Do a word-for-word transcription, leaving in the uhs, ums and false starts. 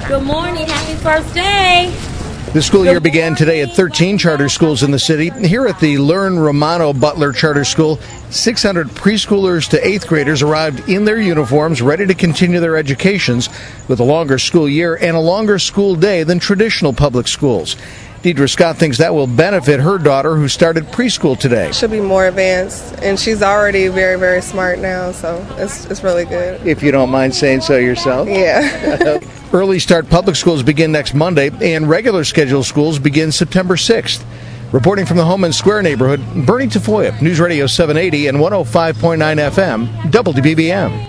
Good morning. Happy first day. The school year began today at thirteen charter schools in the city. Here at the Learn Romano Butler Charter School, six hundred preschoolers to eighth graders arrived in their uniforms, ready to continue their educations with a longer school year and a longer school day than traditional public schools. Deidre Scott thinks that will benefit her daughter, who started preschool today. She'll be more advanced, and she's already very, very smart now, so it's it's really good. If you don't mind saying so yourself. Yeah. Early start public schools begin next Monday, and regular scheduled schools begin September sixth. Reporting from the Homan Square neighborhood, Bernie Tafoya, News Radio seven eighty and one oh five point nine F M, W B B M.